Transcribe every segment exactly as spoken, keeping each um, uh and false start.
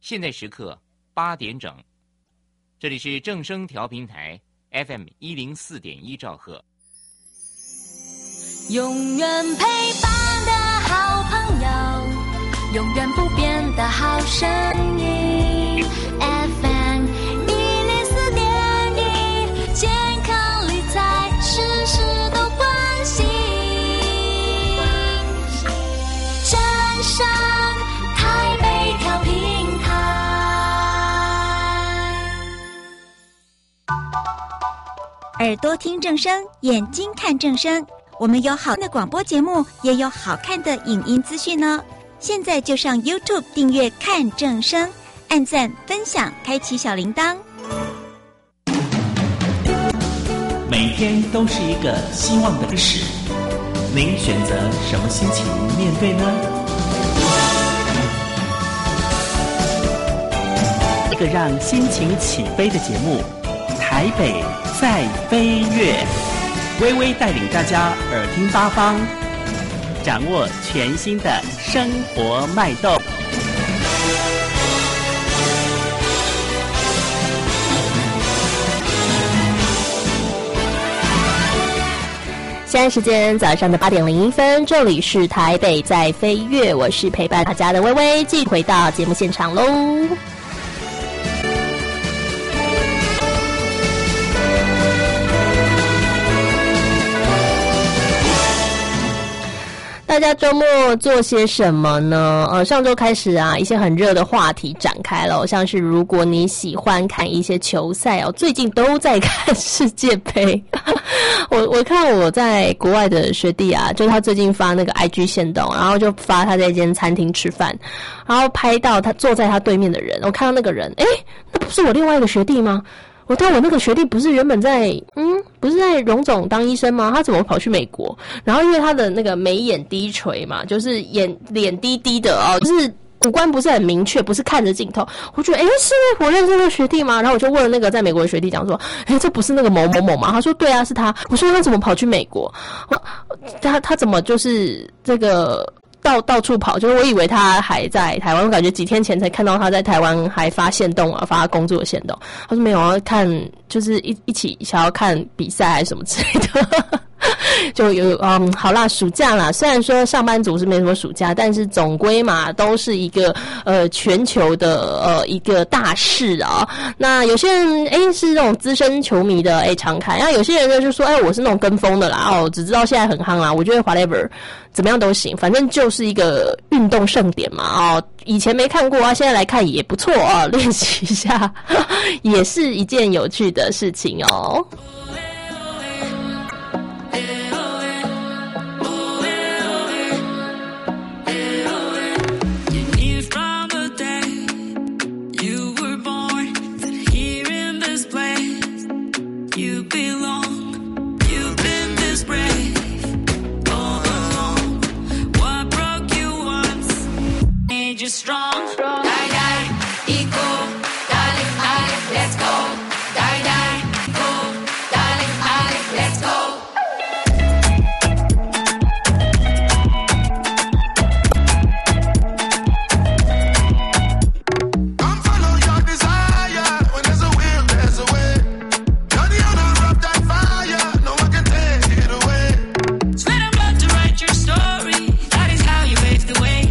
现在时刻八点整，这里是正声调频台 F M 一零四点一兆赫。 永远陪伴的好朋友，永远不变的好声音 F M 一零四点一，健康理财事事都关心。正声台北调频台， 耳朵听正声，眼睛看正声。我们有好的广播节目，也有好看的影音资讯呢。现在就上 YouTube 订阅看正声，按赞分享，开启小铃铛。 每天都是一个希望的开始，您选择什么心情面对呢？一个让心情起飞的节目，台北在飞跃。微微带领大家耳听八方，掌握全新的生活脉动。 现在时间早上的八点零一分，这里是台北在飞跃，我是陪伴大家的微微，继续回到节目现场喽。大家周末做些什么呢？呃，上周开始啊，一些很热的话题展开了，像是如果你喜欢看一些球赛哦，最近都在看世界杯。我我看我在国外的学弟啊，就他最近发那个 I G 限动，然后就发他在一间餐厅吃饭，然后拍到他坐在他对面的人，我看到那个人，诶，那不是我另外一个学弟吗？我看我那个学弟不是原本在嗯，不是在荣总当医生吗？他怎么跑去美国？然后因为他的那个眉眼低垂嘛，就是眼脸低低的哦，就是五官不是很明确，不是看着镜头。我觉得诶，是我认识那个学弟吗？然后我就问了那个在美国的学弟讲说，诶，这不是那个某某某吗？他说对啊，是他。我说他怎么跑去美国？他他怎么就是这个？到到处跑，就是我以为他还在台湾，我感觉几天前才看到他在台湾还发限动啊，发工作的限动。他说没有要看，就是一一起想要看比赛还是什么之类的。就有嗯，好啦，暑假啦，虽然说上班族是没什么暑假，但是总归嘛，都是一个呃全球的呃一个大事啊。那有些人诶是那种资深球迷的诶常看，然后有些人呢就说诶我是那种跟风的啦，哦只知道现在很夯啦，我觉得 whatever 怎么样都行，反正就是一个运动盛典嘛哦。以前没看过啊，现在来看也不错啊，练习一下也是一件有趣的事情哦。 You're strong, strong. Die, die, equal, darling, darling, let's go. Die, die, equal, darling, darling, let's go. Come follow your desire. When there's a will, there's a way. You're the owner of that fire. No one can take it away. Sweat and blood to write your story. That is how you pave the way.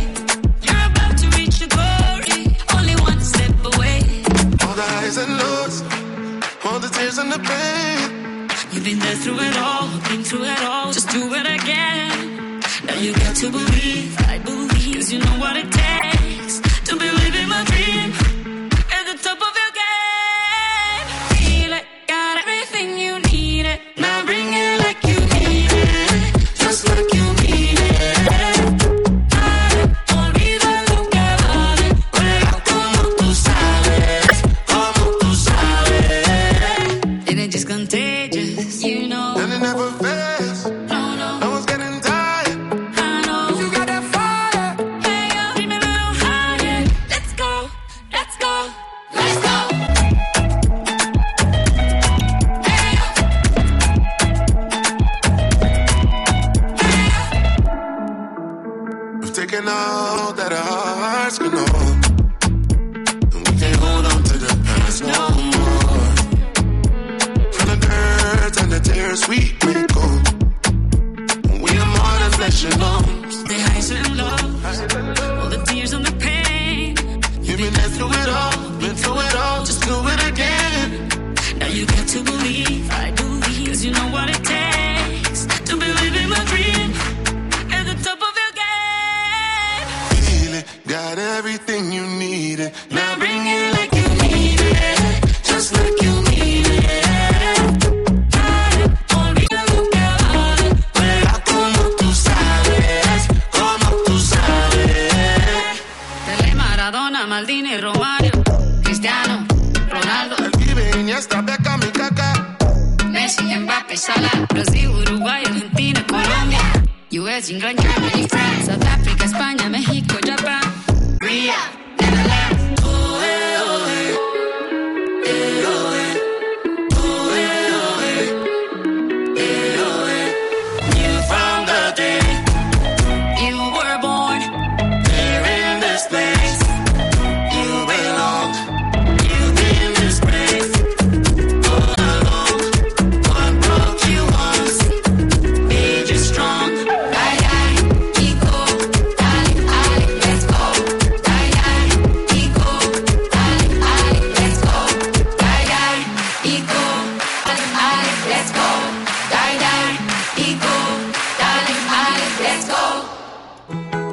And lows, all the tears and the pain. You've been there through it all, been through it all. Just do it again. Now you got to believe, I believe, 'cause you know what it takes to believe in my dream. At the top of your game, feel it, got everything you need it. Now bring it like you need it, just like you need it. Contagious, you know. And it never fails. No, no. No one's getting tired. I know. You got that fire. Hey, yo, dream a little higher. Let's go, let's go, let's go. Hey, yo. Hey, yo. We've taken all that our hearts can hold. irrational. The highs and lows, all the tears and the pain. You've been there through it all, been through it all, just do it again. Now you got to believe, I believe, cause you know what it takes to believe in my dream at the top of your game. Feel it, got everything you needed. Now bring it like you need it, just like you need it. Dale, olvídalo que vale. Juega como tú sabes, como tú sabes. Pelé, Maradona, Maldini, Romario, Cristiano, Ronaldo, El Vive, Iniesta, Beckham y Kaká. Messi, Mbappé, Salah, Brasil, Uruguay, Argentina, Colombia, U S, England, Germany, France, South Africa, España, México, Japan, Rio, Netherlands. Oh, eh, oh, eh. Eh, oh, eh. Oh, eh, oh, eh. Eh, oh, eh. You from the day, You were born here in this place. You belong, you've been disgraced. All alone, what broke you once made you strong. Ay, ay, Kiko, dale, dale, let's go. Ay, ay, Kiko, dale, dale, let's go. Ay, ay, Kiko, dale, dale, let's go. Ay, ay, Kiko, dale, dale, let's go.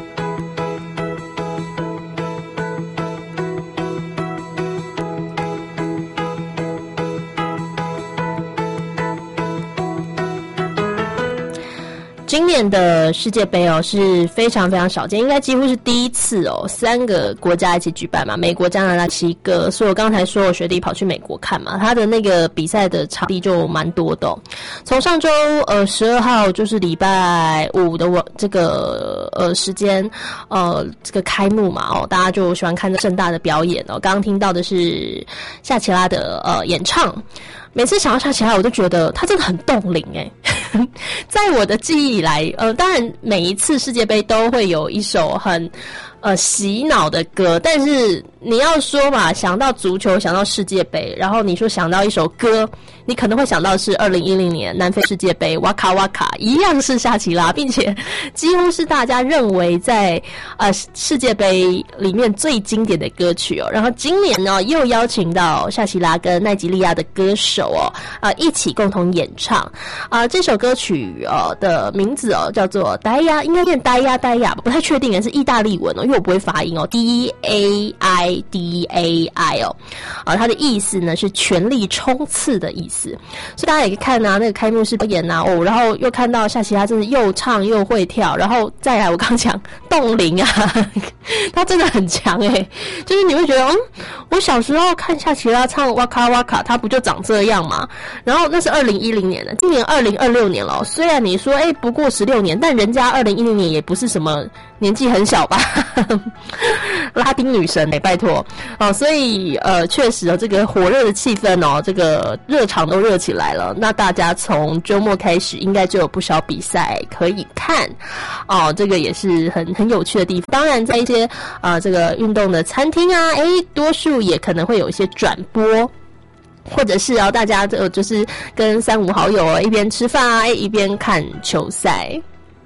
今年的世界杯哦是非常非常少见，应该几乎是第一次哦，三个国家一起举办嘛，美国、加拿大七个，所以我刚才说我学弟跑去美国看嘛，他的那个比赛的场地就蛮多的、哦。从上周呃十二号就是礼拜五的我这个呃时间呃这个开幕嘛哦，大家就喜欢看这盛大的表演哦。刚刚听到的是夏奇拉的呃演唱。每次想到夏奇拉，我就觉得他真的很冻龄诶。在我的记忆以来，呃，当然每一次世界杯都会有一首很呃洗脑的歌，但是你要说嘛，想到足球，想到世界杯，然后你说想到一首歌，你可能会想到是二零一零年南非世界杯，哇卡哇卡，一样是夏奇拉，并且几乎是大家认为在呃世界杯里面最经典的歌曲哦。然后今年呢，又邀请到夏奇拉跟奈及利亚的歌手哦，呃一起共同演唱啊、呃、这首歌曲呃的名字哦叫做呆呀，应该念呆呀呆呀，不太确定，是意大利文哦，因为我不会发音哦 ，D A I D A I 哦，啊、呃，它的意思呢是全力冲刺的意思，所以大家也可以看啊，那个开幕式表演啊，哦，然后又看到夏奇拉真的又唱又会跳，然后再来我刚讲冻龄啊，他真的很强诶、欸，就是你会觉得，嗯，我小时候看夏奇拉唱哇卡哇卡，他不就长这样吗？然后那是二零一零年的，今年二零二六年了，虽然你说诶不过十六年，但人家二零一零年也不是什么年纪很小吧，拉丁女神诶、欸，拜托哦，所以呃确实哦，这个火热的气氛哦，这个热场都热起来了。那大家从周末开始，应该就有不少比赛可以看哦，这个也是很很有趣的地方。当然，在一些啊、呃、这个运动的餐厅啊，诶，多数也可能会有一些转播。或者是哦，大家呃就是跟三五好友一边吃饭啊，一边看球赛。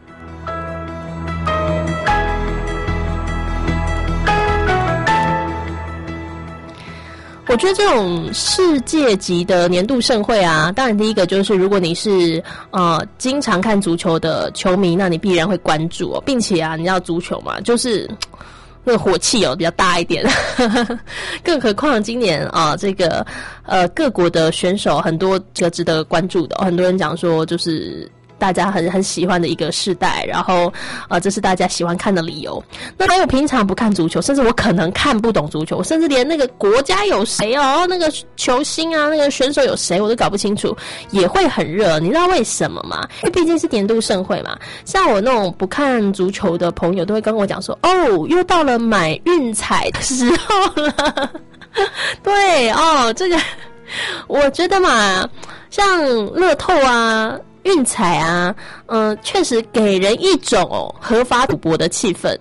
我觉得这种世界级的年度盛会啊，当然第一个就是如果你是呃经常看足球的球迷，那你必然会关注哦，并且啊，你知道足球嘛，就是那个火气哦比较大一点，更何况今年啊，这个呃各国的选手很多这个值得关注的、哦，很多人讲说就是大家很很喜欢的一个世代，然后呃这是大家喜欢看的理由。那还有平常不看足球，甚至我可能看不懂足球，甚至连那个国家有谁哦，那个球星啊，那个选手有谁我都搞不清楚，也会很热。你知道为什么吗？因为毕竟是年度盛会嘛。像我那种不看足球的朋友都会跟我讲说，哦，又到了买运彩的时候了。对哦，这个我觉得嘛，像乐透啊。运彩啊，嗯、呃，确实给人一种哦合法赌博的气氛。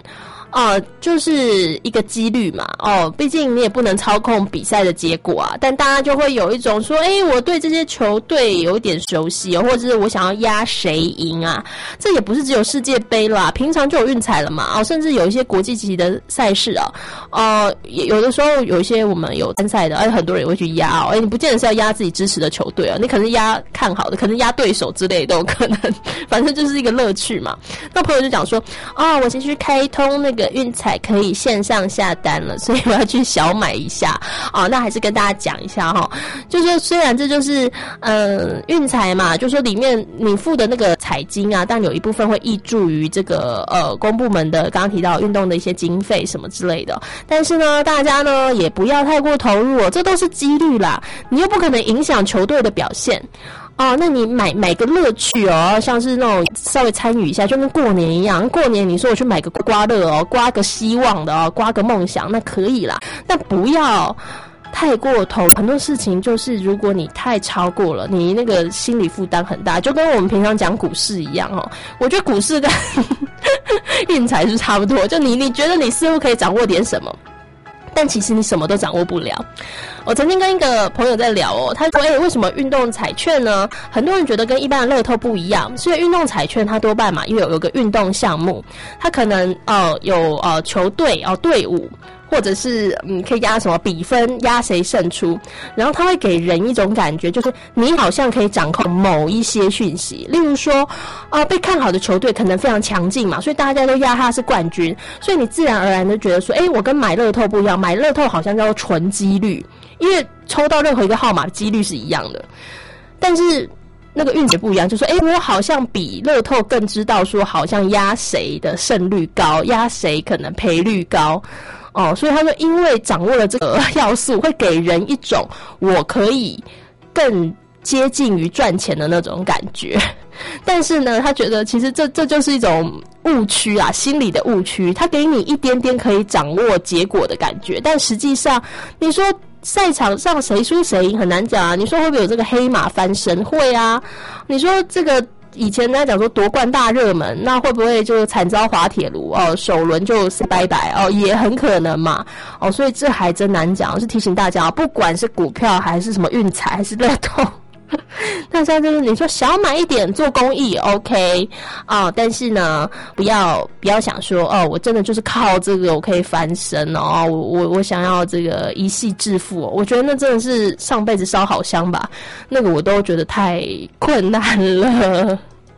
哦、呃，就是一个几率嘛，哦，毕竟你也不能操控比赛的结果啊。但大家就会有一种说，哎，我对这些球队有一点熟悉哦，或者是我想要压谁赢啊。这也不是只有世界杯啦，平常就有运彩了嘛，哦，甚至有一些国际级的赛事啊，呃，有的时候有一些我们有参赛的，而很多人也会去压哦，哎，你不见得是要压自己支持的球队啊，你可能压看好的，可能压对手之类的都有可能，反正就是一个乐趣嘛。那朋友就讲说，啊、哦，我先去开通那个运彩可以线上下单了，所以我要去小买一下啊、哦。那还是跟大家讲一下哈、哦，就是说虽然这就是嗯运彩嘛，就是说里面你付的那个彩金啊，但有一部分会挹注于这个呃公部门的刚刚提到运动的一些经费什么之类的，但是呢，大家呢也不要太过投入哦，这都是几率啦，你又不可能影响球队的表现。哦，那你买买个乐趣哦，像是那种稍微参与一下，就跟过年一样。过年你说我去买个刮乐哦，刮个希望的哦，刮个梦想，那可以啦。但不要太过头，很多事情就是如果你太超过了，你那个心理负担很大，就跟我们平常讲股市一样哦。我觉得股市跟运彩是差不多，就你你觉得你似乎可以掌握点什么，但其实你什么都掌握不了。我曾经跟一个朋友在聊哦，他说：“哎、欸，为什么运动彩券呢？很多人觉得跟一般的乐透不一样，所以运动彩券它多半嘛，因为有有个运动项目，它可能呃有呃球队哦、呃、队伍。”或者是嗯，可以压什么比分，压谁胜出，然后它会给人一种感觉，就是你好像可以掌控某一些讯息，例如说，啊、呃，被看好的球队可能非常强劲嘛，所以大家都压他是冠军，所以你自然而然的觉得说，哎，我跟买乐透不一样，买乐透好像叫做纯几率，因为抽到任何一个号码的几率是一样的，但是那个运气不一样，就说，哎，我好像比乐透更知道说，好像压谁的胜率高，压谁可能赔率高。哦，所以他说，因为掌握了这个要素，会给人一种我可以更接近于赚钱的那种感觉。但是呢，他觉得其实这这就是一种误区啊，心理的误区。他给你一点点可以掌握结果的感觉，但实际上，你说赛场上谁输谁赢很难讲啊。你说会不会有这个黑马翻身？会啊。你说这个。以前人家讲说夺冠大热门，那会不会就惨遭滑铁卢哦？首轮就拜拜哦，也很可能嘛哦，所以这还真难讲。是提醒大家，不管是股票还是什么运彩还是乐透，那现在就是你说小买一点做公益 OK 哦，但是呢，不要不要想说哦，我真的就是靠这个我可以翻身哦，我我我想要这个一夕致富、哦，我觉得那真的是上辈子烧好香吧，那个我都觉得太困难了。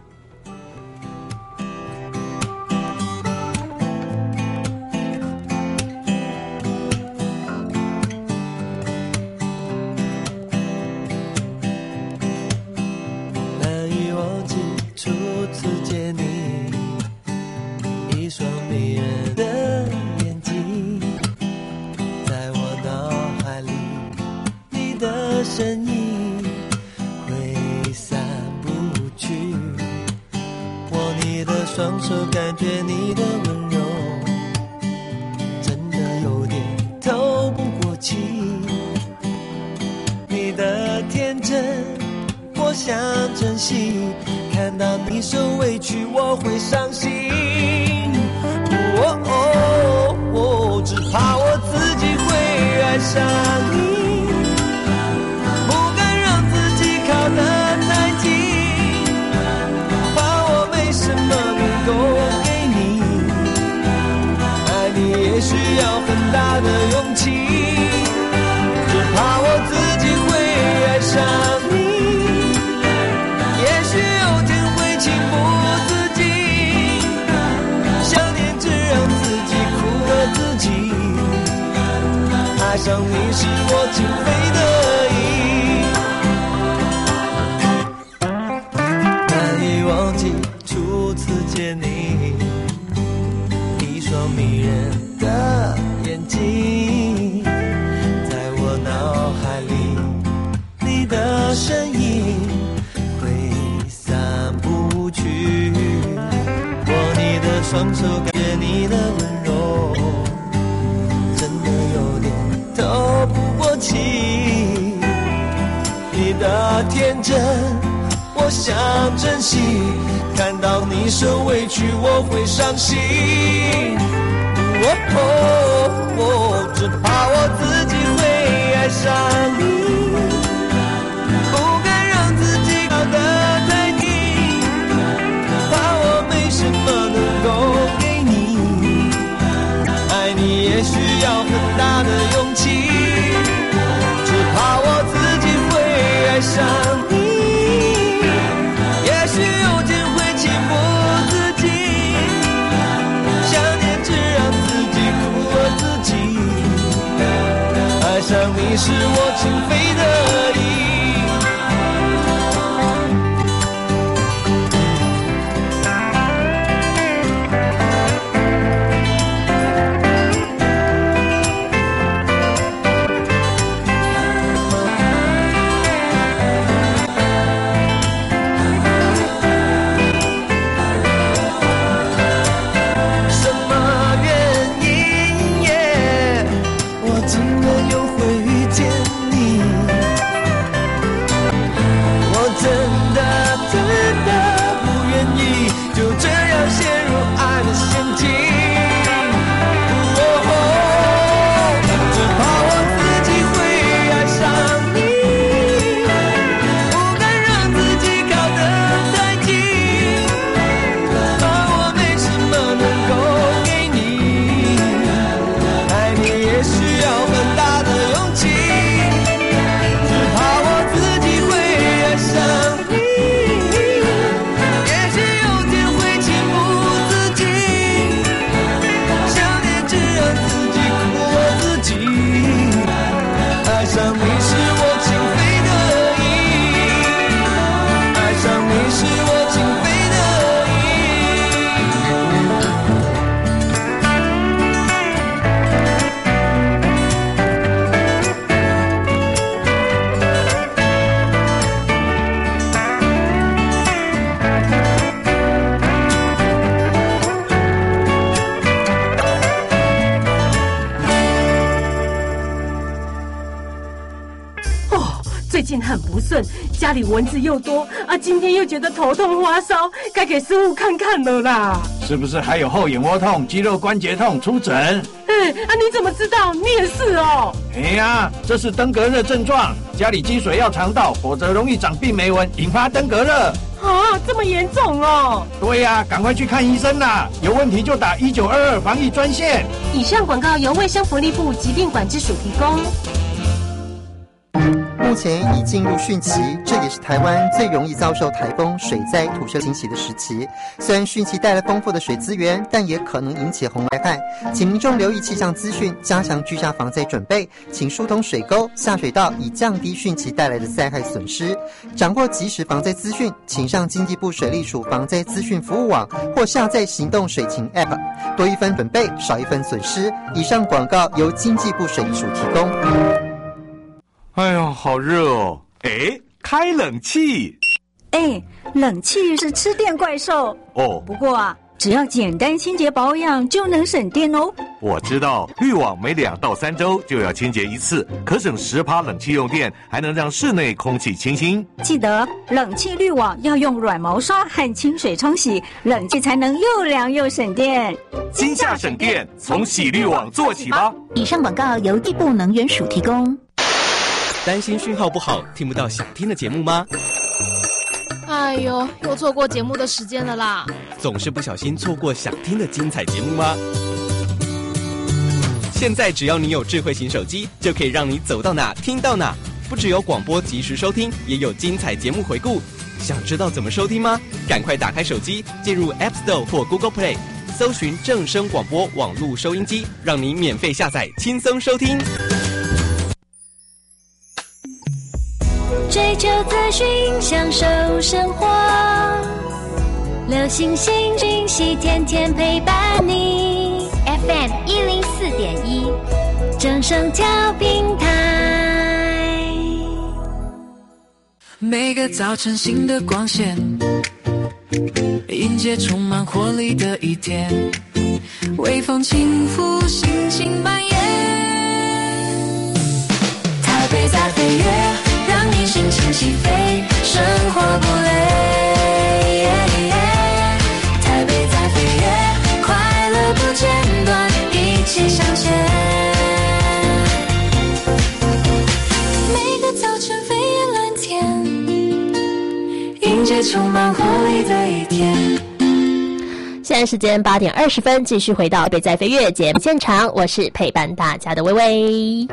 身影挥散不去，握你的双手，感觉你的温柔，真的有点透不过气。你的天真，我想珍惜，看到你受委屈，我会伤心。哦哦哦，只怕我自己会爱上你。的太近，怕我没什么能够给你，爱你也需要很大的勇气，只怕我自己会爱上你，也许有天会情不自禁，想念只让自己苦了自己，爱上你是我情非得已。忘记初次见你，一双迷人的眼睛，在我脑海里，你的身影挥散不去，握你的双手，感觉你的温柔，真的有点透不过气，你的天真我想珍惜，看到你受委屈我会伤心。 哦哦哦，只怕我自己会爱上你，不敢让自己靠得太近，怕我没什么能够给你，爱你也需要很大的勇气，只怕我自己会爱上你，也许有天会情不自禁，想念只让自己苦了自己，爱上你是我情非得已。 最近很不顺，家里蚊子又多啊，今天又觉得头痛发烧，该给师傅看看了啦。 是不是还有后眼窝痛、肌肉关节痛？出诊。 哎啊，你怎么知道？你也是哦。 哎呀，这是登革热症状，家里积水要肠道，否则容易长病媒蚊，引发登革热。 啊，这么严重哦。 对呀、啊，赶快去看医生啦！有问题就打一九二二防疫专线。 以上广告由卫生福利部疾病管制署提供。 目前已进入汛期，这也是台湾最容易遭受台风、水灾、土石侵袭的时期。虽然汛期带来丰富的水资源，但也可能引起洪来害，请民众留意气象资讯，加强居家防灾准备，请疏通水沟、下水道，以降低汛期带来的灾害损失。掌握即时防灾资讯，请上经济部水利署防灾资讯服务网或下载行动水情 App， 多一分准备，少一分损失。以上广告由经济部水利署提供。 哎呦，好热哦！哎，开冷气。 哎，冷气是吃电怪兽哦。 不过啊，只要简单清洁保养就能省电哦。 我知道，滤网每两到三周就要清洁一次，可省十趴冷气用电，还能让室内空气清新。 记得冷气滤网要用软毛刷和清水冲洗，冷气才能又凉又省电。 今夏省电，从洗滤网做起吧。 以上广告由地部能源署提供。 担心讯号不好，听不到想听的节目吗？ 哎呦，又错过节目的时间了啦！ 总是不小心错过想听的精彩节目吗？现在只要你有智慧型手机，就可以让你走到哪听到哪。不只有广播及时收听，也有精彩节目回顾。想知道怎么收听吗？赶快打开手机，进入 App Store 或 Google Play， 搜寻正声广播网络收音机，让你免费下载，轻松收听。 追求资讯，享受生活，流行新讯息，天天陪伴你。F M 一零四点一，正声调频台。 每个早晨，新的光线，迎接充满活力的一天。微风轻拂，心情蔓延。台北在飞跃。让你心情起飞，生活不累。台北在飞跃，快乐不间断，音接充满活力的一天。 现在时间八点二十分，继续回到北在飞跃节目现场，我是陪伴大家的薇薇。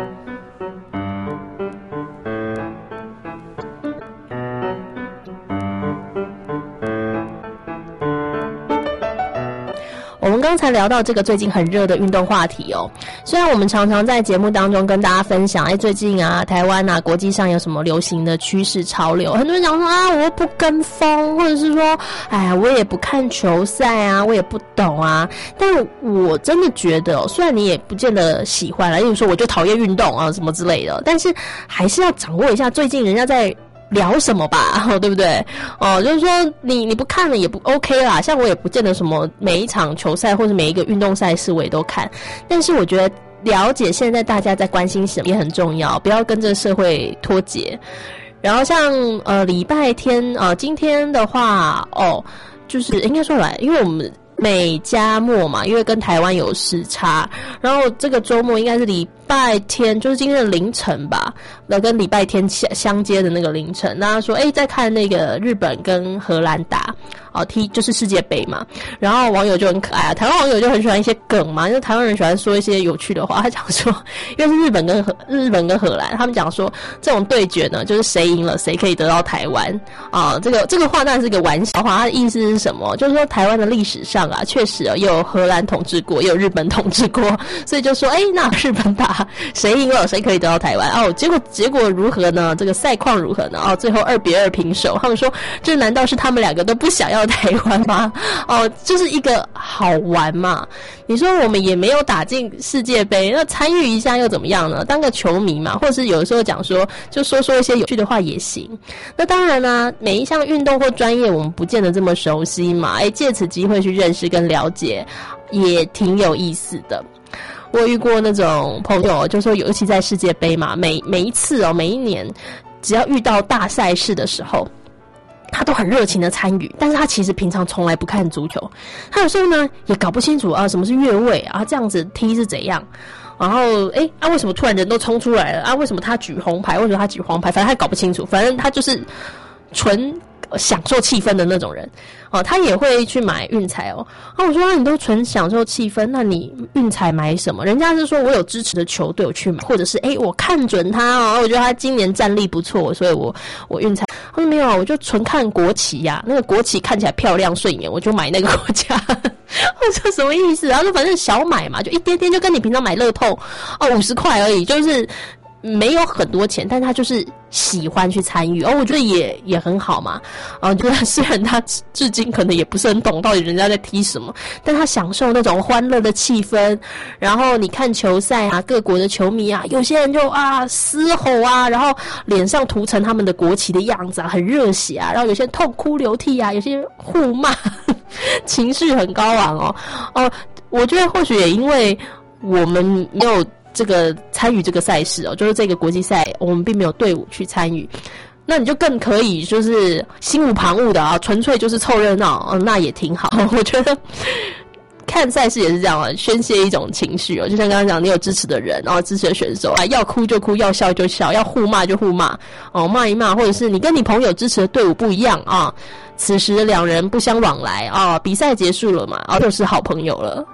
我们刚才聊到这个最近很热的运动话题哦，虽然我们常常在节目当中跟大家分享，哎，最近啊，台湾啊，国际上有什么流行的趋势潮流，很多人讲说啊，我又不跟风，或者是说，哎呀，我也不看球赛啊，我也不懂啊。但我真的觉得哦，虽然你也不见得喜欢啦，例如说我就讨厌运动啊什么之类的，但是还是要掌握一下最近人家在聊什么吧，对不对？哦，就是说你你不看了也不 OK 啦。像我也不见得什么每一场球赛或者每一个运动赛事我也都看，但是我觉得了解现在大家在关心什么也很重要，不要跟这个社会脱节。然后像呃礼拜天呃今天的话哦，就是应该说来，因为我们美加末嘛，因为跟台湾有时差，然后这个周末应该是礼拜天，就是今天的凌晨吧，那跟礼拜天相接的那个凌晨，大家说哎，在看那个日本跟荷兰打哦，踢就是世界杯嘛，然后网友就很可爱啊，台湾网友就很喜欢一些梗嘛，因为台湾人喜欢说一些有趣的话，他讲说，因为是日本跟荷日本跟荷兰，他们讲说这种对决呢，就是谁赢了谁可以得到台湾啊，这个这个话当然是个玩笑话，它的意思是什么？就是说台湾的历史上啊，确实哦，也有荷兰统治过，也有日本统治过，所以就说哎，那日本打谁赢了谁可以得到台湾哦，结果结果如何呢？这个赛况如何呢？哦，最后二比二平手，他们说这难道是他们两个都不想要台湾吗？哦，就是一个好玩嘛。你说我们也没有打进世界杯，那参与一下又怎么样呢？当个球迷嘛，或者是有的时候讲说，就说说一些有趣的话也行。那当然啦、啊，每一项运动或专业我们不见得这么熟悉嘛，哎，借此机会去认识跟了解，也挺有意思的。我遇过那种朋友，就说尤其在世界杯嘛，每每一次哦，每一年只要遇到大赛事的时候，他都很热情的参与，但是他其实平常从来不看足球，他有时候呢也搞不清楚啊什么是越位啊，这样子踢是怎样，然后诶啊为什么突然人都冲出来了啊，为什么他举红牌，为什么他举黄牌，反正他搞不清楚，反正他就是纯享受气氛的那种人哦，他也会去买运彩哦。啊，我说、啊、你都纯享受气氛，那你运彩买什么？人家是说我有支持的球队我去买，或者是诶我看准他哦，我觉得他今年战力不错，所以我我运彩。他说没有，我就纯看国旗呀、啊，那个国旗看起来漂亮顺眼，我就买那个国家。我说什么意思？然后说反正小买嘛，就一点点，就跟你平常买乐透哦五十块而已，就是。没有很多钱，但是他就是喜欢去参与，哦，我觉得也也很好嘛。啊，就是虽然他至今可能也不是很懂到底人家在踢什么，但他享受那种欢乐的气氛。然后你看球赛啊，各国的球迷啊，有些人就啊嘶吼啊，然后脸上涂成他们的国旗的样子啊，很热血啊。然后有些人痛哭流涕啊，有些人互骂，情绪很高昂哦。哦，我觉得或许也因为我们没有。这个参与这个赛事哦，就是这个国际赛，我们并没有队伍去参与，那你就更可以就是心无旁骛的啊，纯粹就是凑热闹，哦，那也挺好。我觉得看赛事也是这样啊，宣泄一种情绪哦，就像刚刚讲，你有支持的人，然后支持的选手啊，要哭就哭，要笑就笑，要互骂就互骂，哦，骂一骂，或者是你跟你朋友支持的队伍不一样啊，此时两人不相往来啊，比赛结束了嘛，啊，就是好朋友了。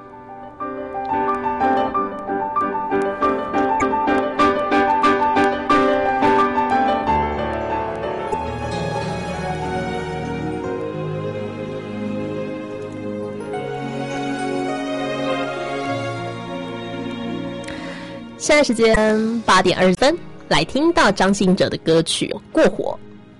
现在时间八点二十分，来听到张信哲的歌曲《过火》。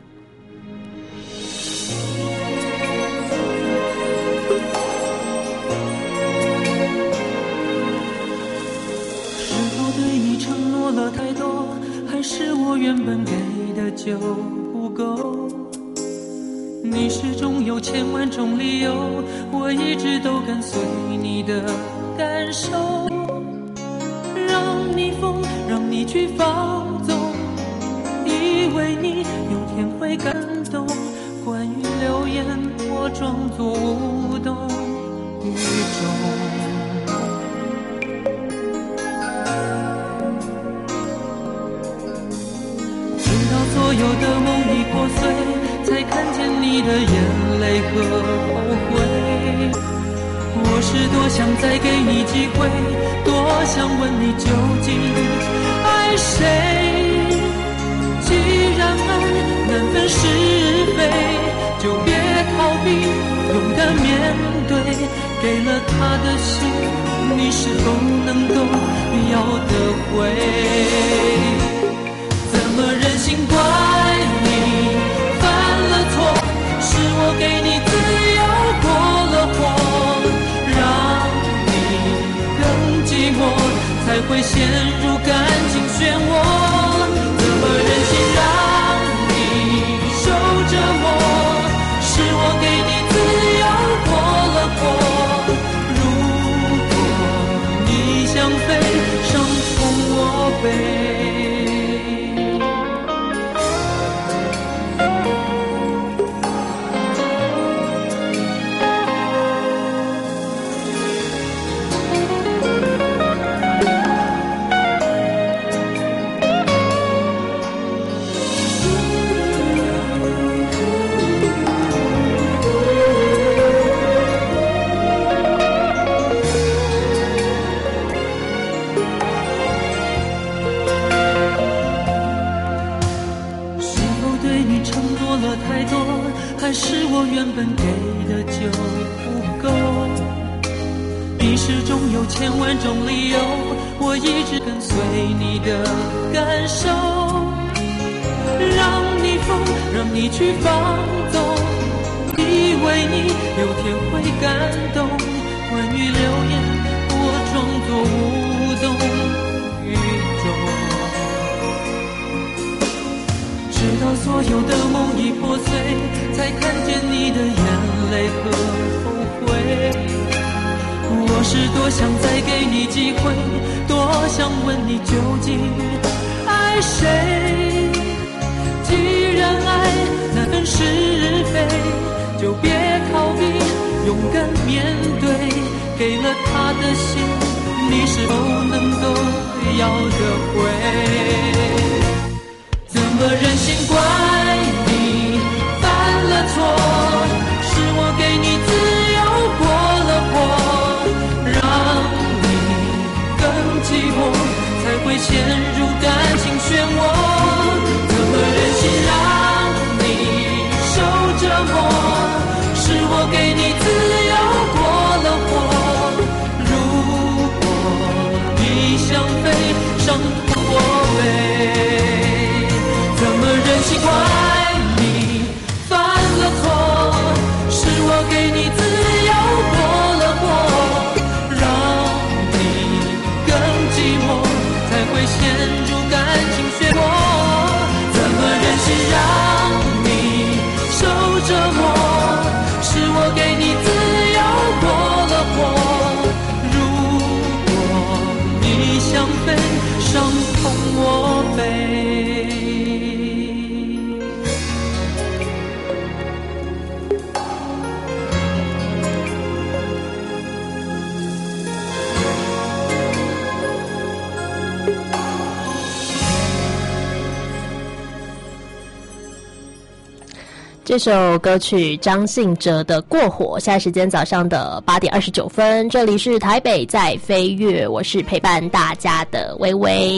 是否对你承诺了太多，还是我原本给的就不够？你始终有千万种理由，我一直都跟随你的感受。让你疯，让你去放纵，以为你有天会感动。关于流言，我装作无动于衷。直到所有的梦已破碎，才看见你你的眼泪和后悔。我是多想再给你机会，多想问你究竟爱谁。既然爱难分是非，就别逃避，勇敢面对。给了他的心，你是否能够要得回？怎么忍心怪你犯了错？是我给你自由过了火，让你更寂寞，才会陷入感情漩涡。怎么忍心让你受折磨？是我给你自由过了火，如果你想飞，伤痛我背。还是我原本给的就不够？你始终有千万种理由，我一直跟随你的感受，让你疯，让你去放纵，以为你有天会感动。关于流言，我装作无动于衷，直到所有的梦已破碎，才看见你的眼泪和后悔。我是多想再给你机会，多想问你究竟爱谁。既然爱难分是非，就别逃避，勇敢面对。给了他的心，你是否能够要得回？怎么忍心怪你犯了错？是我给你自由过了火，让你更寂寞，才会陷入感情漩涡。怎么忍心让你受折磨？是我给你自由过了火，如果你想飞，伤痛我背。怎么忍心怪你犯了错？是我给你自由过了火，让你更寂寞，才会陷入感情漩涡。怎么忍心让你受折磨？是我给你自由过了火，如果你想飞，伤痛我背。 这首歌曲张信哲的《过火》，现在时间早上的八点二十九分，这里是台北在飞跃，我是陪伴大家的微微。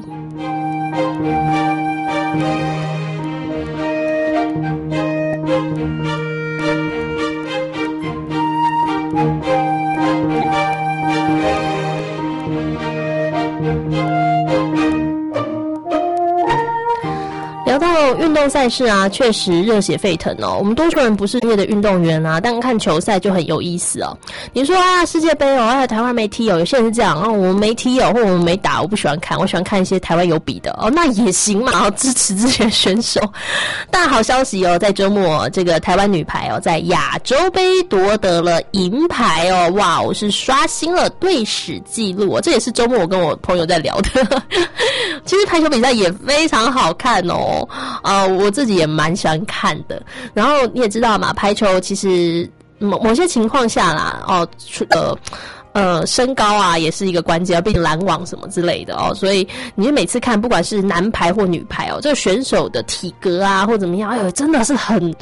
聊到运动赛事啊，确实热血沸腾哦。我们多数人不是专业的运动员啊，但看球赛就很有意思哦。你说啊，世界杯哦，哎，台湾没踢哦，有些人是这样哦，我们没踢哦，或我们没打，我不喜欢看，我喜欢看一些台湾有比的哦，那也行嘛，哦，支持这些选手。但好消息哦，在周末这个台湾女排哦，在亚洲杯夺得了银牌哦，哇，我是刷新了队史纪录哦。这也是周末我跟我朋友在聊的。其实排球比赛也非常好看哦。呃，我自己也蛮喜欢看的。然后你也知道嘛，排球其实某某些情况下啦，哦，呃呃，身高啊也是一个关键，毕竟拦网什么之类的哦。所以你就每次看，不管是男排或女排哦，这个选手的体格啊或怎么样，哎呦，真的是很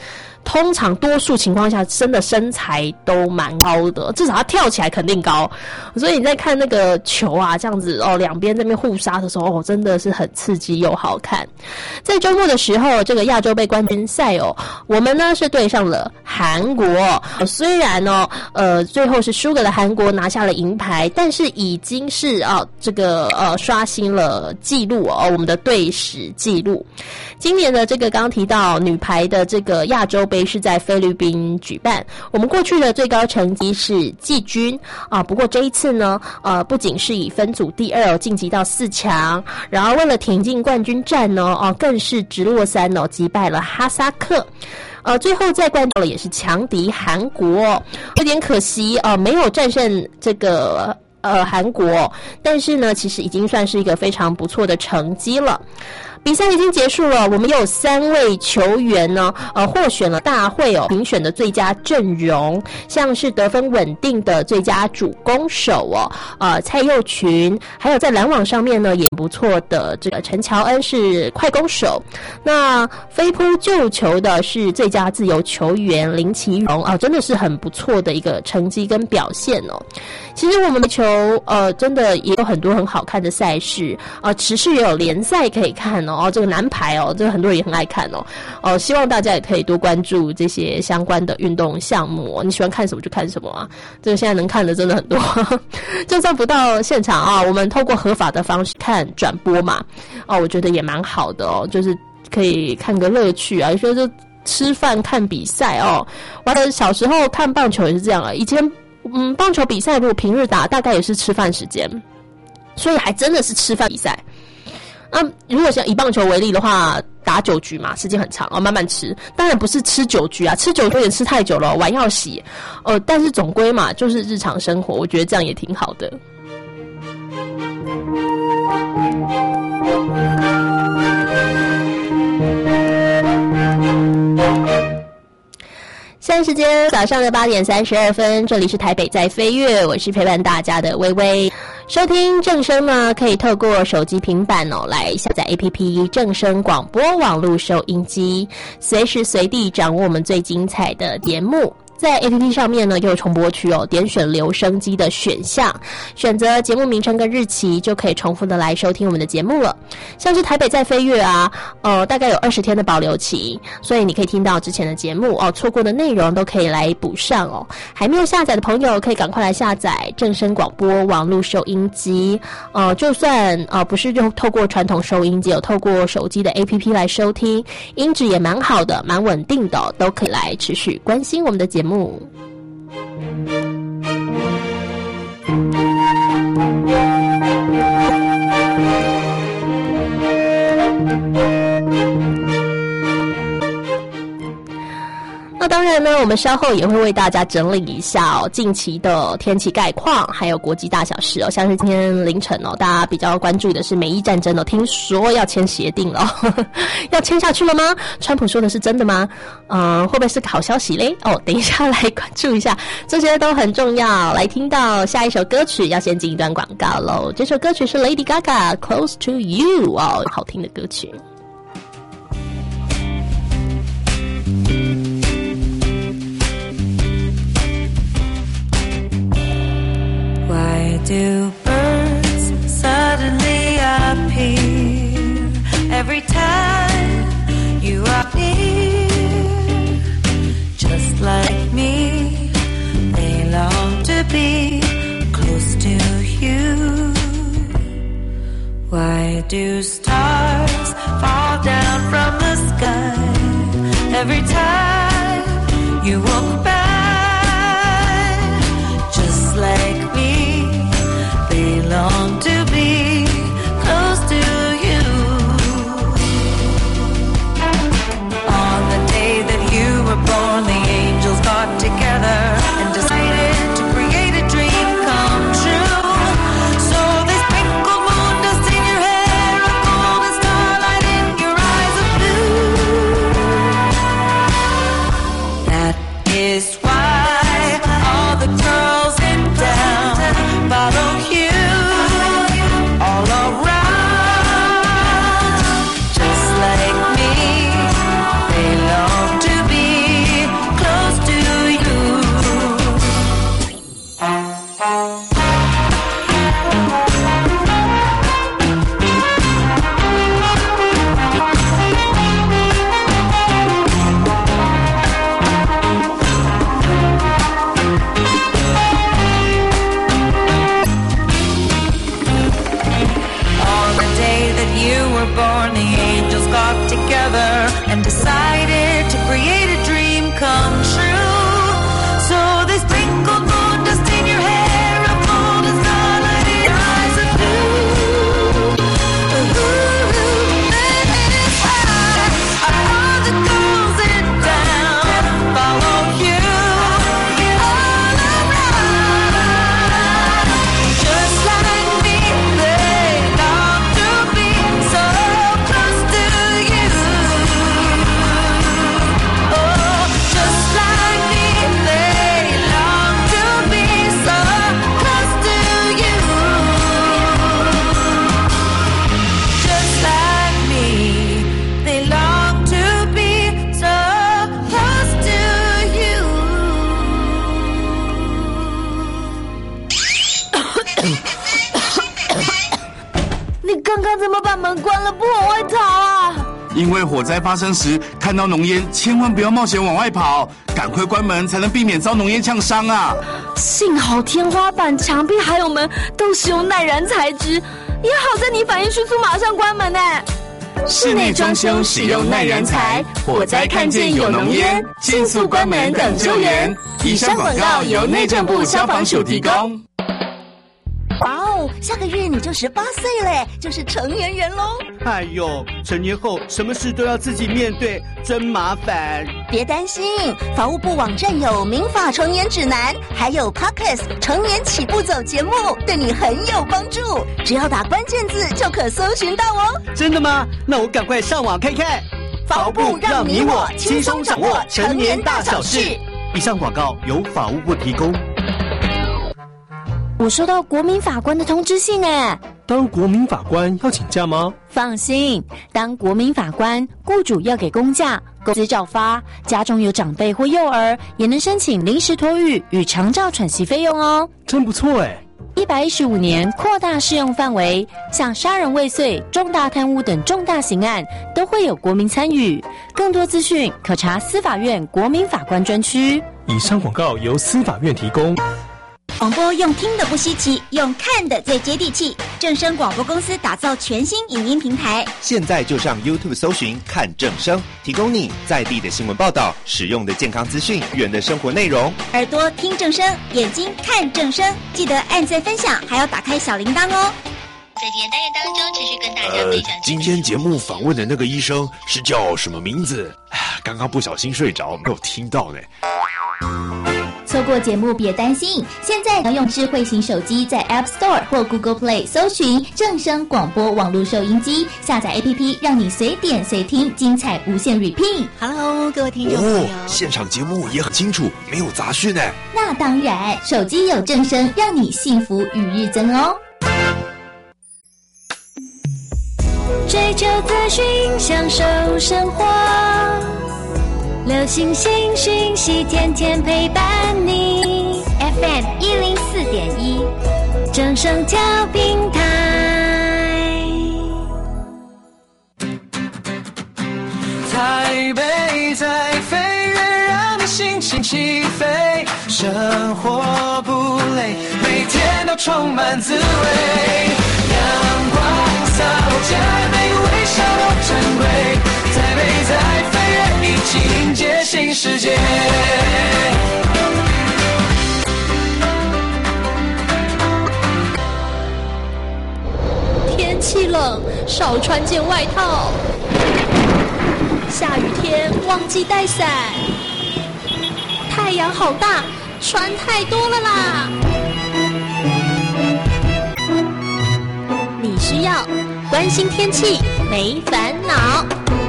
通常多数情况下真的身材都蛮高的，至少他跳起来肯定高，所以你在看那个球啊这样子哦，两边在那边互杀的时候哦，真的是很刺激又好看。在周末的时候，这个亚洲杯冠军赛哦，我们呢是对上了韩国，呃、虽然呢呃最后是输给了韩国，拿下了银牌，但是已经是啊、哦、这个呃刷新了纪录哦，我们的队史纪录。今年的这个刚刚提到女排的这个亚洲杯是在菲律宾举办，我们过去的最高成绩是季军啊，不过这一次呢呃不仅是以分组第二晋级到四强，然后为了挺进冠军战呢哦、啊、更是直落三哦击败了哈萨克。呃，最后再冠到了也是强敌韩国，有点可惜呃没有战胜这个呃韩国，但是呢其实已经算是一个非常不错的成绩了。比赛已经结束了，我们有三位球员呢，呃，获选了大会哦评选的最佳阵容，像是得分稳定的最佳主攻手哦，呃，蔡佑群，还有在拦网上面呢也不错的这个陈乔恩是快攻手，那飞扑救球的是最佳自由球员林奇荣啊、呃，真的是很不错的一个成绩跟表现哦。其实我们的球呃真的也有很多很好看的赛事，呃，持续也有联赛可以看哦。哦，这个男排哦，这个很多人也很爱看哦。哦，希望大家也可以多关注这些相关的运动项目、哦。你喜欢看什么就看什么啊！这个现在能看的真的很多，就算不到现场啊，我们透过合法的方式看转播嘛，哦，我觉得也蛮好的哦，就是可以看个乐趣啊。有时候就吃饭看比赛哦。我的小时候看棒球也是这样啊，以前嗯，棒球比赛如果平日打，大概也是吃饭时间，所以还真的是吃饭比赛。那、啊、如果像以棒球为例的话，打九局嘛，时间很长哦，慢慢吃。当然不是吃九局啊，吃九局有点吃太久了，碗要洗。呃，但是总归嘛，就是日常生活，我觉得这样也挺好的。现在时间早上的八点三十二分，这里是台北在飞跃，我是陪伴大家的微微。收听正声呢，可以透过手机平板哦来下载 A P P 正声广播网络收音机，随时随地掌握我们最精彩的节目。在 A P P 上面呢，又有重播区哦，点选留声机的选项，选择节目名称跟日期，就可以重复的来收听我们的节目了。像是台北在飞跃啊，呃，大概有二十天的保留期，所以你可以听到之前的节目哦，错过的内容都可以来补上哦。还没有下载的朋友，可以赶快来下载正声广播网络收音机，呃，就算呃不是用透过传统收音机，有透过手机的 A P P 来收听，音质也蛮好的，蛮稳定的、哦，都可以来持续关心我们的节目。目那当然呢，我们稍后也会为大家整理一下哦，近期的天气概况，还有国际大小事哦。像是今天凌晨哦，大家比较关注的是美伊战争哦，听说要签协定了，呵呵，要签下去了吗？川普说的是真的吗？呃，会不会是个好消息嘞？哦，等一下来关注一下，这些都很重要。来听到下一首歌曲，要先进一段广告喽。这首歌曲是 Lady Gaga Close to You 哦，好听的歌曲。 Why do birds suddenly appear every time you are near? Just like me, they long to be close to you. Why do stars fall down from the sky every time you walk by? Just like me, they long to be close to you. On the day that you were born, the angels got together and decided to create a dream come true. So they sprinkled moon dust in your hair, a golden starlight in your eyes of blue. That is why all the girls in town you were born, the angels got together and decided to create a dream come true. So they sprinkled moon dust in your hair, a golden starlight in your eyes of blue. Ooh, and if I, all the girls in town follow you all around, just like me, they long to be so close to you. Oh, just like me, they long to be so close to you. Just like me, they long to be so close to you. 你刚刚怎么把门关了，不往外逃啊？ 因为火灾发生时看到浓烟，千万不要冒险往外跑，赶快关门才能避免遭浓烟呛伤啊！ 幸好天花板、墙壁还有门都使用耐燃材质，也好在你反应迅速，马上关门呢。 室内装修使用耐燃材，火灾看见有浓烟，迅速关门等救援。以上广告由内政部消防署提供。 哇哦，下个月你就十八岁嘞，就是成年人喽！ 哎呦，成年后什么事都要自己面对，真麻烦。 别担心，法务部网站有民法成年指南，还有 Podcast 成年起步走节目，对你很有帮助。只要打关键字就可搜寻到哦。 真的吗？那我赶快上网看看。 法务部让你我轻松掌握成年大小事。 以上广告由法务部提供。 我收到国民法官的通知信诶。 当国民法官要请假吗？ 放心，当国民法官，雇主要给公假，工资照发，家中有长辈或幼儿，也能申请临时托育与长照喘息费用哦。 真不错诶。 一百一十五年扩大适用范围，像杀人未遂、重大贪污等重大刑案都会有国民参与。更多资讯可查司法院国民法官专区。 以上广告由司法院提供。 广播用听的不稀奇，用看的最接地气。正声广播公司打造全新影音平台， 现在就上 YouTube 搜寻看正声，提供你在地的新闻报道、实用的健康资讯、远的生活内容。 耳朵听正声，眼睛看正声，记得按赞分享，还要打开小铃铛哦。 在今天单元当中，持续跟大家分享。 呃，今天节目访问的那个医生是叫什么名字？刚刚不小心睡着，没有听到呢。 错过节目别担心，现在能用智慧型手机在 App Store 或 Google Play 搜寻正声广播网络收音机，下载 A P P 让你随点随听，精彩无限 repeat。Hello， 各位听众朋友， 哦，现场节目也很清楚，没有杂讯呢。 那当然，手机有正声，让你幸福与日增哦。 追求资讯，享受生活。流行新讯息，天天陪伴你。F M 一零四点一，正声调频台。 台北在飞跃，让你心情起飞，生活不累，每天都充满滋味。阳光洒落下，每个微笑都珍贵。台北在飞跃，一起迎接新世界。 天气冷，少穿件外套。下雨天忘记带伞。太阳好大，穿太多了啦。你需要关心天气，没烦恼。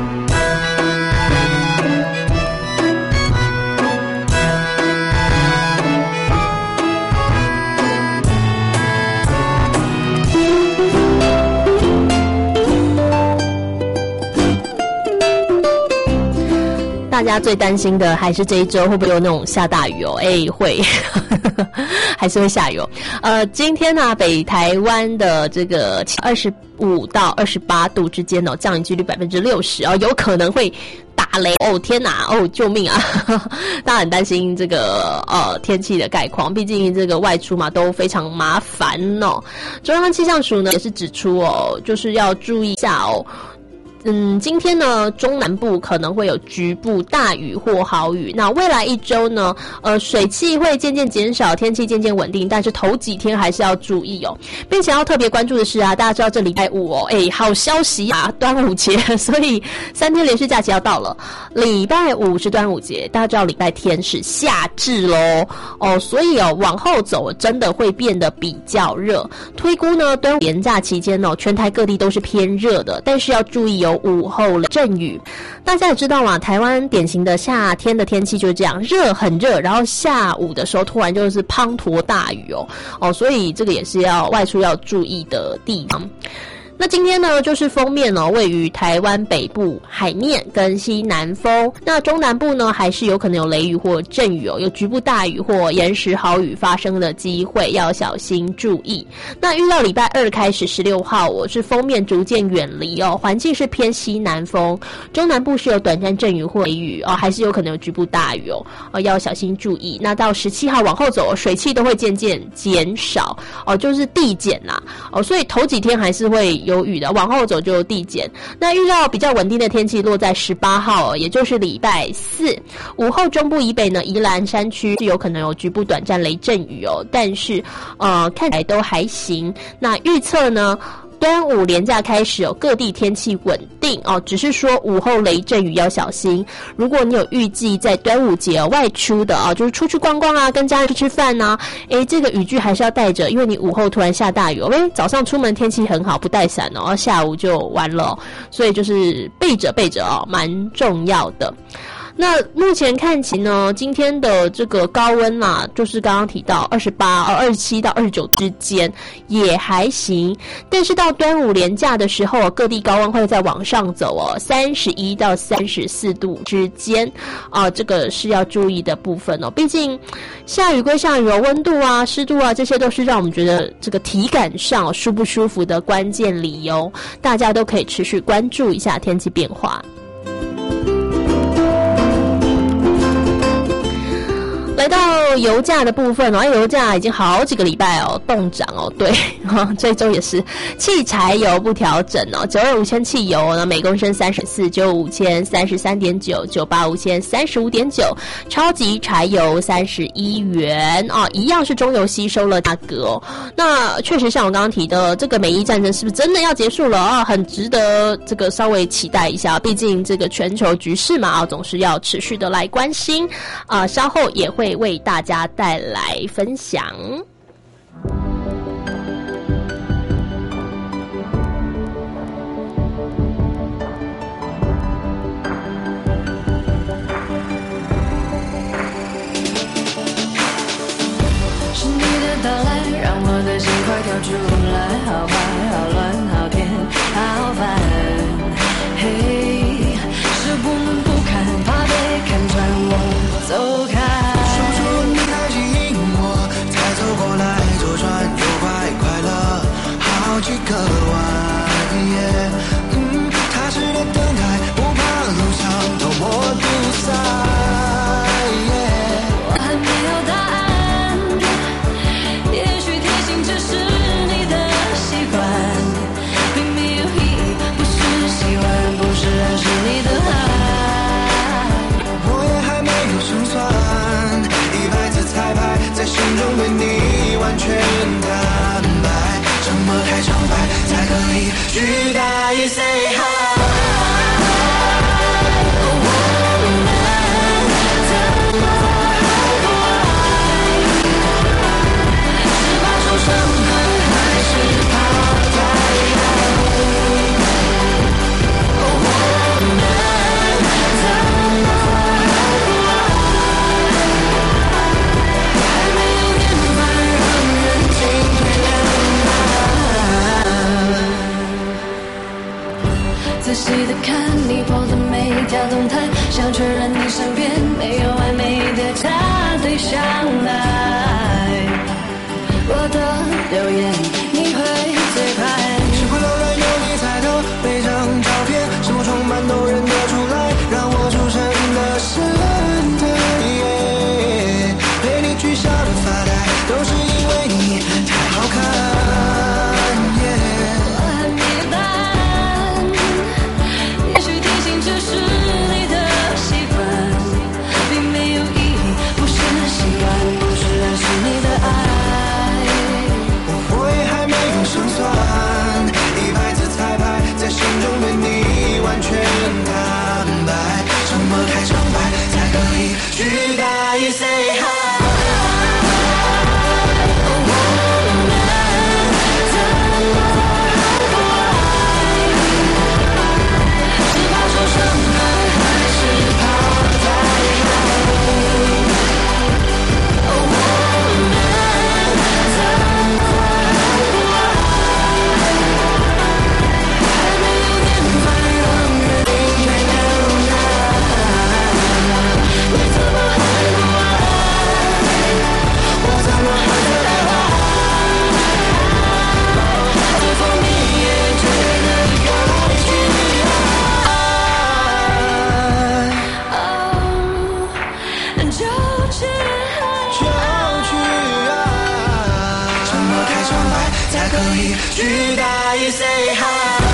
大家最担心的还是这一周会不会有那种下大雨哦？哎，会，还是会下雨哦。呃，今天呢、啊，北台湾的这个二十五到二十八度之间哦，降雨几率百分之六十哦，有可能会打雷哦，天哪哦，救命啊！大家很担心这个呃天气的概况，毕竟这个外出嘛都非常麻烦哦。中央气象署呢也是指出哦，就是要注意一下哦。嗯，今天呢，中南部可能会有局部大雨或豪雨。那未来一周呢，呃，水汽会渐渐减少，天气渐渐稳定，但是头几天还是要注意哦。并且要特别关注的是啊，大家知道这礼拜五哦，哎，好消息啊，端午节，所以三天连续假期要到了。礼拜五是端午节，大家知道礼拜天是夏至咯哦，所以哦，往后走真的会变得比较热。推估呢，端午连假期间哦，全台各地都是偏热的，但是要注意有午后雷阵雨。大家也知道嘛，台湾典型的夏天的天气就是这样，热很热，然后下午的时候突然就是滂沱大雨哦哦，所以这个也是要外出要注意的地方。那今天呢，就是锋面哦，位于台湾北部海面跟西南风。那中南部呢，还是有可能有雷雨或阵雨哦，有局部大雨或延时豪雨发生的机会，要小心注意。那预料礼拜二开始，十六号我、哦、是锋面逐渐远离哦，环境是偏西南风，中南部是有短暂阵雨或雷雨哦，还是有可能有局部大雨哦，哦要小心注意。那到十七号往后走，水汽都会渐渐减少哦，就是递减啦哦，所以头几天还是会有雨的，往后走就递减。那预料比较稳定的天气落在十八号，也就是礼拜四午后，中部以北呢，宜兰山区是有可能有局部短暂雷阵雨哦，但是呃看起来都还行。那预测呢，端午连假开始哦，各地天气稳定哦，只是说午后雷阵雨要小心。如果你有预计在端午节外出的啊，就是出去逛逛啊，跟家人去吃饭呐、啊，诶，这个雨具还是要带着，因为你午后突然下大雨哦，诶，早上出门天气很好，不带伞哦，下午就完了、哦，所以就是备着备着哦，蛮重要的。那目前看起呢，今天的这个高温啦、啊，就是刚刚提到二十八、二十七到二十九之间也还行，但是到端午连假的时候，各地高温会再往上走哦，三十一到三十四度之间啊，这个是要注意的部分哦。毕竟下雨归下雨哦，温度啊、湿度啊，这些都是让我们觉得这个体感上、哦、舒不舒服的关键理由，大家都可以持续关注一下天气变化。来到油价的部分哦，油价已经好几个礼拜哦冻涨哦，对，这周也是汽柴油不调整哦，九二五千汽油呢每公升三十四，九五千三十三点九，九八五千三十五点九，超级柴油三十一元哦，一样是中油吸收了价格哦。那确实像我刚刚提的，这个美伊战争是不是真的要结束了啊？很值得这个稍微期待一下，毕竟这个全球局势嘛啊，总是要持续的来关心啊、呃，稍后也会为大家带来分享。 是你的到来让我的心快跳出来，好快好乱好甜好烦，嘿，是不能不看，怕被看穿我走开。好几个弯， yeah, 嗯，踏实的等待，不怕路上多么堵塞。Yeah, 我还没有答案，也许贴心只是你的习惯，并没有意义，不是喜欢，不是暗示你的爱。我也还没有胜算，一百次彩排，在心中对你完全坦白。什么开场白才可以取代 Say Hi？ 我们怎么还不爱？是怕受伤害，还是怕太爱？我们怎么还不爱？还没有典范让人敬佩。仔细的看你 po 的每一条动态，想确认你身边没有暧昧的他对象来。我的留言你会最快，是会浏览有你在的每张照片，是否充满动人的出来，让我 Should I say hi?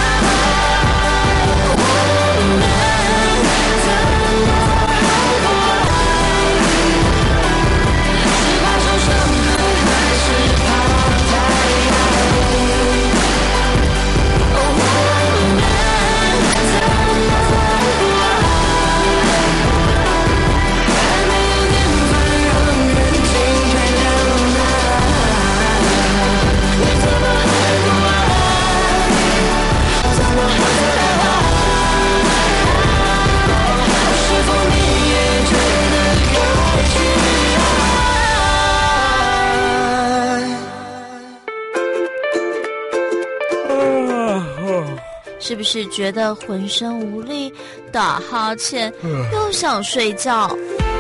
是不是觉得浑身无力，打哈欠，又想睡觉？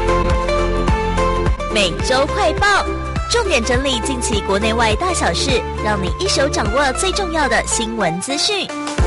每周快报，重点整理近期国内外大小事，让你一手掌握最重要的新闻资讯。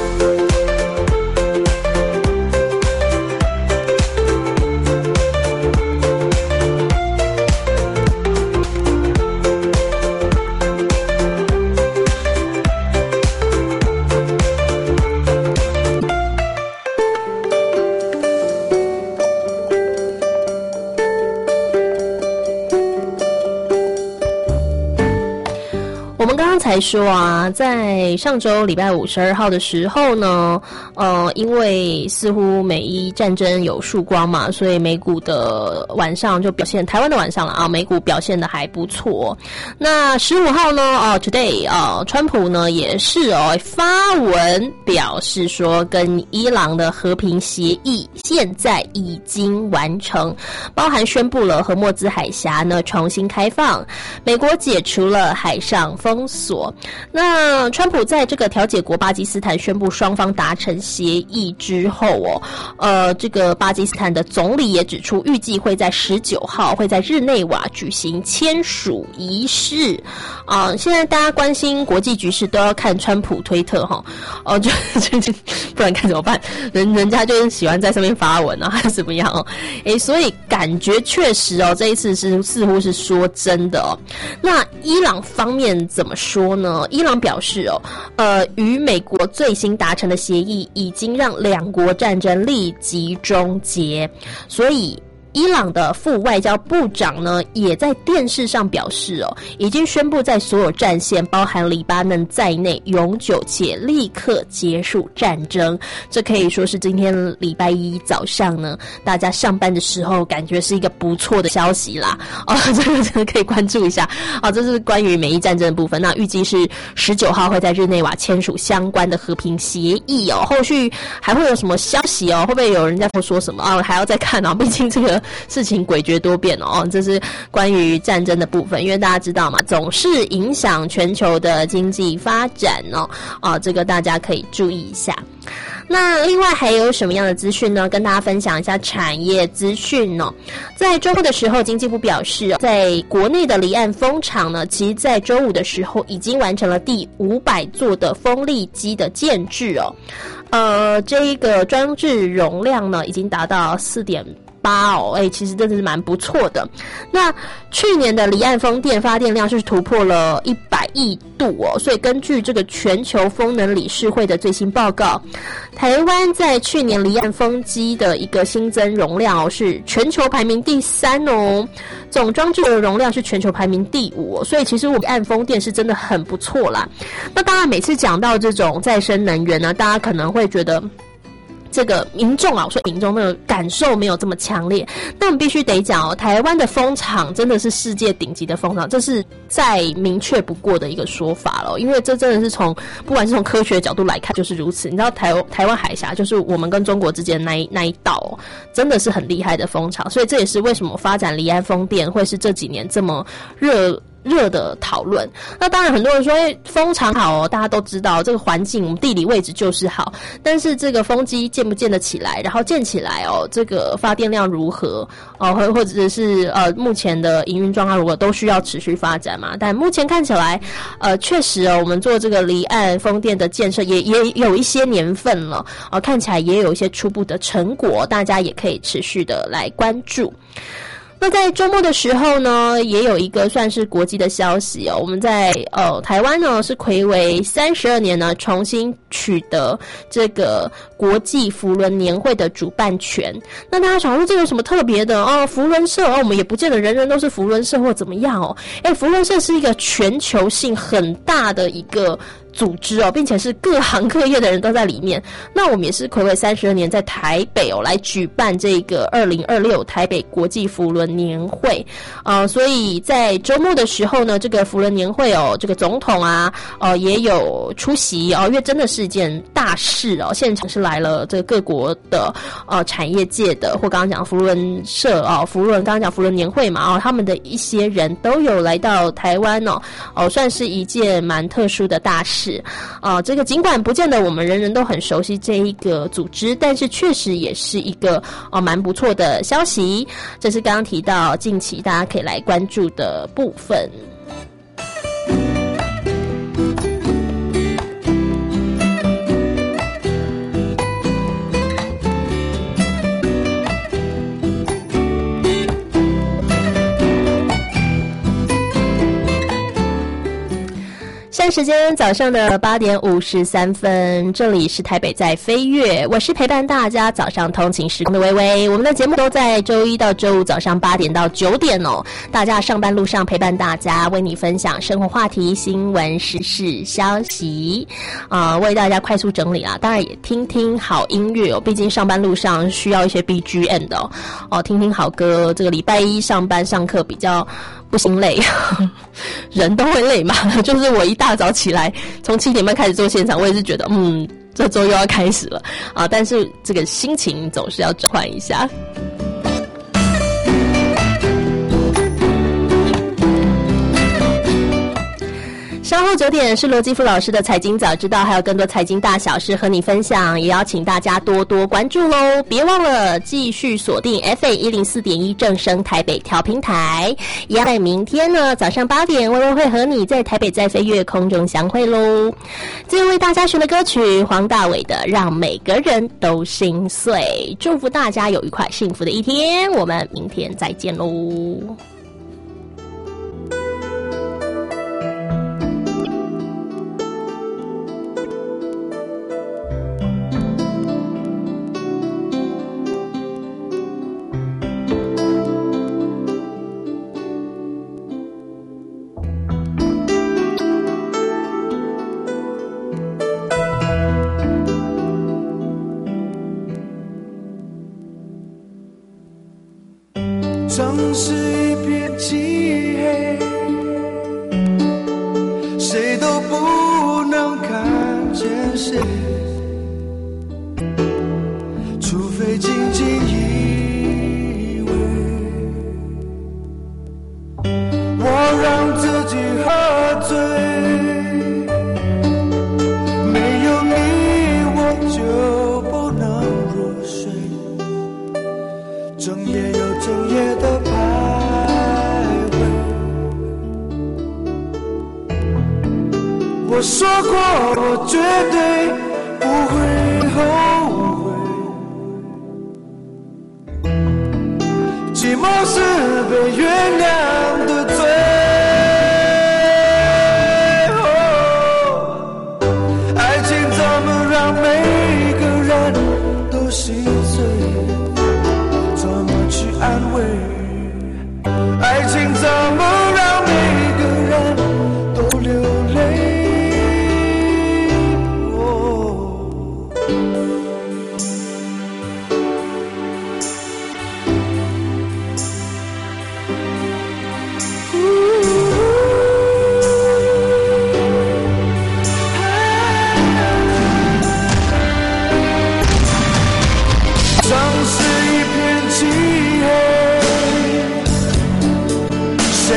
才说啊，在上周礼拜五十二号的时候呢，呃，因为似乎美伊战争有曙光嘛，所以美股的晚上就表现，台湾的晚上了啊，美股表现的还不错。那十五号呢，哦 ，today 啊，川普呢也是哦发文表示说，跟伊朗的和平协议现在已经完成，包含宣布了荷默兹海峡呢重新开放，美国解除了海上封锁。那川普在这个调解国巴基斯坦宣布双方达成协议之后哦，呃，这个巴基斯坦的总理也指出，预计会在十九号会在日内瓦举行签署仪式啊、呃。现在大家关心国际局势都要看川普推特哈，哦、呃，就就不然看怎么办？人人家就是喜欢在上面发文啊，还是怎么样哦？诶，所以感觉确实哦，这一次是似乎是说真的哦。那伊朗方面怎么说？说呢？伊朗表示哦，呃，与美国最新达成的协议已经让两国战争立即终结，所以伊朗的副外交部长呢，也在电视上表示哦，已经宣布在所有战线，包含黎巴嫩在内，永久且立刻结束战争。这可以说是今天礼拜一早上呢，大家上班的时候感觉是一个不错的消息啦。哦，这个真的可以关注一下。哦，这是关于美伊战争的部分。那预计是十九号会在日内瓦签署相关的和平协议哦。后续还会有什么消息哦？会不会有人在说什么啊？还要再看啊，毕竟这个事情诡谲多变哦，这是关于战争的部分，因为大家知道嘛，总是影响全球的经济发展哦，啊，这个大家可以注意一下。那另外还有什么样的资讯呢？跟大家分享一下产业资讯哦。在周末的时候，经济部表示，在国内的离岸风场呢，其实在周五的时候已经完成了第五百座的风力机的建制哦。呃，这一个装置容量呢，已经达到四点八哦，哎，其实真的是蛮不错的。那去年的离岸风电发电量是突破了一百亿度哦，所以根据这个全球风能理事会的最新报告，台湾在去年离岸风机的一个新增容量哦，是全球排名第三哦，总装置的容量是全球排名第五哦，所以其实我们离岸风电是真的很不错啦。那当然，每次讲到这种再生能源呢，大家可能会觉得这个民众啊，我说民众那个感受没有这么强烈，但我们必须得讲哦，台湾的风场真的是世界顶级的风场，这是再明确不过的一个说法了。因为这真的是从不管是从科学的角度来看就是如此。你知道台台湾海峡就是我们跟中国之间的那一那一道哦，真的是很厉害的风场，所以这也是为什么发展离岸风电会是这几年这么热。热的讨论。那当然很多人说，哎，风场好哦，大家都知道这个环境，我们地理位置就是好，但是这个风机建不建得起来，然后建起来哦，这个发电量如何哦，或或者是呃目前的营运状况如何，都需要持续发展嘛。但目前看起来，呃，确实哦，我们做这个离岸风电的建设也也有一些年份了，哦，看起来也有一些初步的成果，大家也可以持续的来关注。 那在周末的时候呢，也有一个算是国际的消息哦。我们在呃台湾呢是睽违三十二年呢，重新取得这个国际扶轮年会的主办权。那大家想说这有什么特别的哦？扶轮社哦，我们也不见得人人都是扶轮社或怎么样哦。哎，扶轮社是一个全球性很大的一个组织哦，并且是各行各业的人都在里面。那我们也是睽违三十二年，在台北哦来举办这个二零二六台北国际扶轮年会。呃，所以在周末的时候呢，这个扶轮年会哦，这个总统啊，呃也有出席哦，因为真的是一件大事哦。现场是来了这个各国的呃产业界的，或刚刚讲扶轮社哦，扶轮刚刚讲扶轮年会嘛哦，他们的一些人都有来到台湾哦，哦算是一件蛮特殊的大事。是啊、呃，这个尽管不见得我们人人都很熟悉这一个组织，但是确实也是一个呃蛮不错的消息。这是刚刚提到近期大家可以来关注的部分。现在时间早上的八点五十三分，这里是台北在飞跃，我是陪伴大家早上通勤时光的微微。我们的节目都在周一到周五早上八点到九点哦，大家上班路上陪伴大家，为你分享生活话题、新闻、时事消息，啊、呃，为大家快速整理啦。当然也听听好音乐哦，毕竟上班路上需要一些 B G M 的哦，哦，听听好歌。这个礼拜一上班上课比较不心累，人都会累嘛。就是我一大早起来，从七点半开始做现场，我也是觉得，嗯，这周又要开始了啊。但是这个心情总是要转换一下。稍后九点是罗基夫老师的财经早知道，还有更多财经大小事和你分享，也邀请大家多多关注喽！别忘了继续锁定 F M 一零四点一正声台北调频台，一样在明天呢早上八点，微微会和你在台北在飞跃空中相会喽。最后为大家选的歌曲黄大炜的《让每个人都心碎》，祝福大家有愉快幸福的一天，我们明天再见喽。 城市一片漆黑，谁都不能看见谁，除非紧紧依偎。我让自己喝醉，没有你我就不能入睡，整夜又整夜的徘徊。我说过我绝对不会后悔，寂寞是被原谅的罪。哦，爱情怎么让每个人都心碎，怎么去安慰？爱情怎么让每个人都流泪？城市一片漆黑，谁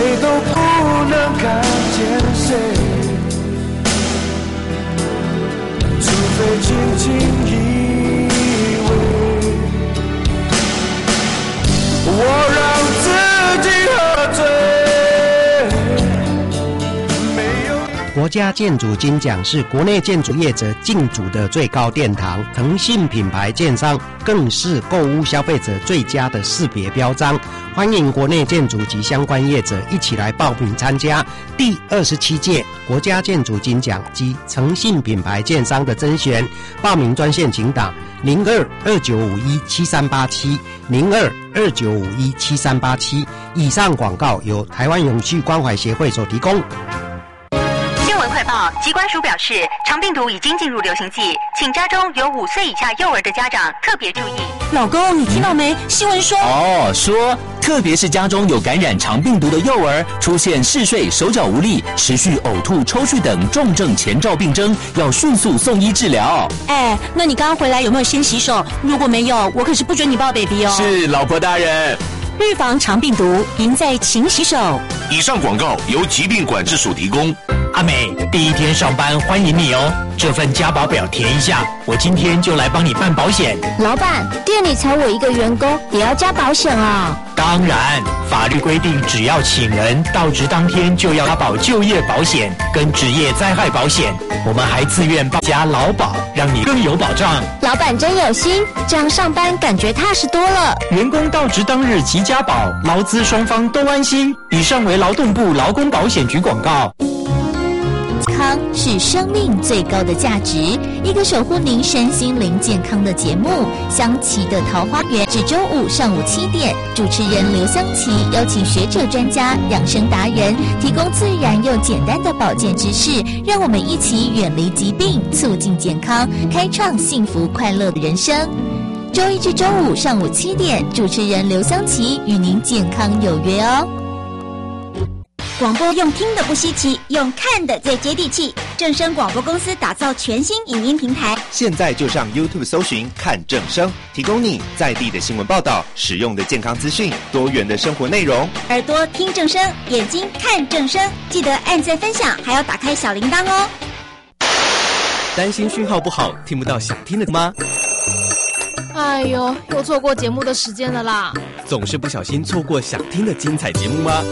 家建筑金奖是国内建筑业者竞逐的最高殿堂，诚信品牌建商更是购物消费者最佳的识别标章。欢迎国内建筑及相关业者一起来报名参加第二十七届国家建筑金奖及诚信品牌建商的甄选。报名专线请打零二二九五一七三八七零二二九五一七三八七。以上广告由台湾永续关怀协会所提供。 新闻快报，疾管署表示，肠病毒已经进入流行季，请家中有五岁以下幼儿的家长特别注意。 老公，你听到没？新闻说哦，说特别是家中有感染肠病毒的幼儿，出现嗜睡、手脚无力、持续呕吐、抽搐等重症前兆病征，要迅速送医治疗。 哎，那你刚刚回来有没有先洗手？如果没有，我可是不准你抱 baby 哦。 是，老婆大人。 预防肠病毒，赢在勤洗手。 以上广告由疾病管制署提供。 阿美，第一天上班欢迎你哦，这份加保表填一下，我今天就来帮你办保险。 老板，店里才我一个员工，也要加保险啊？ 当然，法律规定只要请人到职当天就要加保就业保险跟职业灾害保险，我们还自愿加劳保，让你更有保障。 老板真有心，这样上班感觉踏实多了。 员工到职当日即加保，劳资双方都安心。以上为劳动部劳工保险局广告。 健康是生命最高的价值，一个守护您身心灵健康的节目《香琪的桃花源》，至周五上午七点，主持人刘香琪邀请学者专家、养生达人，提供自然又简单的保健知识，让我们一起远离疾病，促进健康，开创幸福快乐的人生。周一至周五上午七点，主持人刘香琪与您健康有约哦。 广播用听的不稀奇，用看的最接地气。正声广播公司打造全新影音平台， 现在就上 YouTube 搜寻看正声，提供你在地的新闻报道、实用的健康资讯、多元的生活内容。 耳朵听正声，眼睛看正声，记得按赞分享，还要打开小铃铛哦。 担心讯号不好，听不到想听的吗？ 哎呦，又错过节目的时间了啦！ 总是不小心错过想听的精彩节目吗？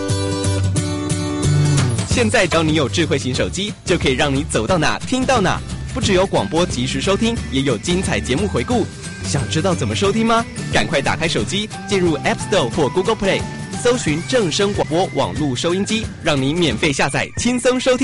现在只要你有智慧型手机，就可以让你走到哪听到哪。不只有广播及时收听，也有精彩节目回顾。想知道怎么收听吗？赶快打开手机，进入 App Store 或 Google Play， 搜寻正声广播网络收音机，让你免费下载，轻松收听。